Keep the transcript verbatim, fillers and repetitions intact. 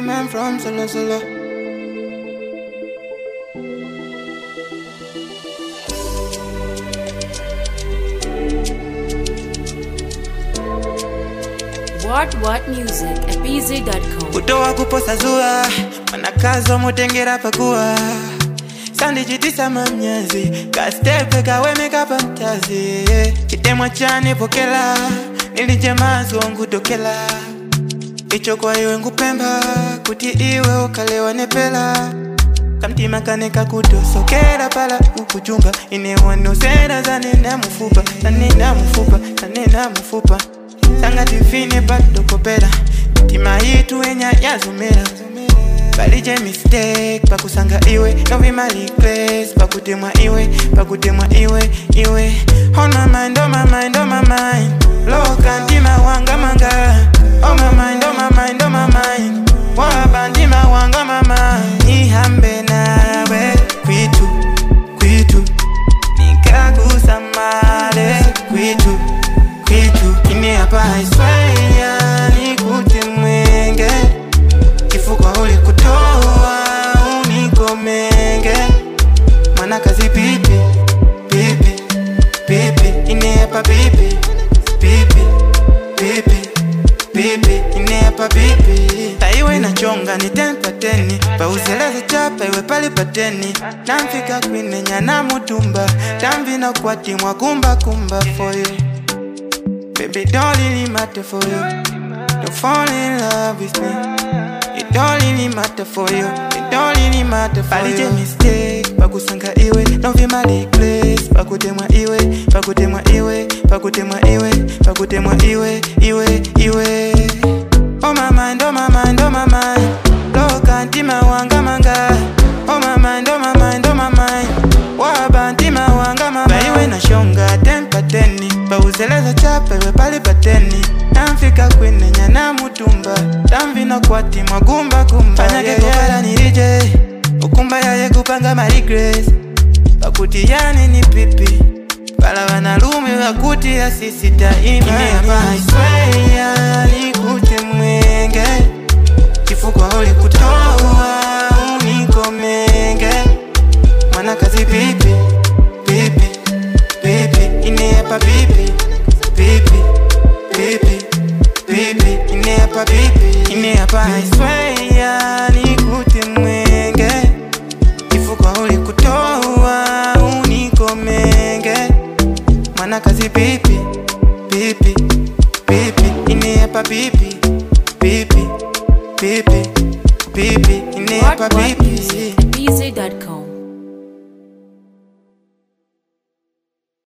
man from Solo Solo. What What Music at b z dot com. Kutoa kuposa zua, manakazo mutengera pakua. Sandi jitisa mamnyazi, kastepe kawe meka pantazi. Chitemwa chane pokela, nilijemazo ngudokela. Icho kwa iwe ngupemba, kuti iwe ukalewa nepela. Kamtima kaneka kutosokera pala ukujunga. Inewano sera zanena mufupa, zanena mufupa, zanena mufupa. Sanga tifine bato kopera, tima hitu enya yazumera. Balije mistake, pakusanga iwe, novi mali place. Pakutemwa iwe, pakutemwa iwe, iwe. On my mind, on my mind, on my mind. Loka ntima wanga manga. On my mind, on my mind, on my mind. Waba ntima wanga mama. Ihambe nawe, kwitu, kwitu. Nikakusamale, kwitu, kwitu. Kine hapa iswaya, nikute mwenge. Kifukwa uli kutoa, uniko menge. Mwana kazi pipi, pipi, pipi. Ine hapa pipi, pipi, pipi, pipi. Ine hapa pipi. Taiwe na chonga ni tempa teni. Pauzeleza chapa iwe pali pateni. Namfika kwine nyana mutumba. Tamvi na kwati mwa kumba kumba for you. Baby, don't really matter for you. Don't fall in love with me. It don't really matter for you. It don't really matter for you. Balije mistake, pakusanga iwe. Novi mali place, pakutemwa iwe. Pakutemwa iwe, pakutemwa iwe. Pakutemwa iwe, iwe, iwe. Oh my mind, oh my mind, oh my mind. Loka ntima wanga manga. Oh my mind, oh my mind, oh my mind. Waba ntima wanga mama. Baiwe na shonga tempa teni. Pauzeleza chapa iwe pali pateni. Namfika kwene nyana mutumba. Tamvi na kwati mwagumba kumba. Fanya keko para nirije. Ukumba ya ye kupanga mari grace. Pakuti yani ni pipi. Pala wanalume wakuti ya sisi daima. Ine hapa iswaya, nikute mwenge. Kifukwa uli kutoa, uniko menge. Mwana kazi pipi, pipi, pipi. Ine hapa pipi, pipi, pipi, pipi. Ine hapa pipi. Ine hapa iswaya, nikute mwenge. Kifukwa uli kutoa, uniko menge. Mwana kazi pipi, pipi, pipi. Ine hapa pipi, pipi, pipi, pipi. Ine hapa pipi.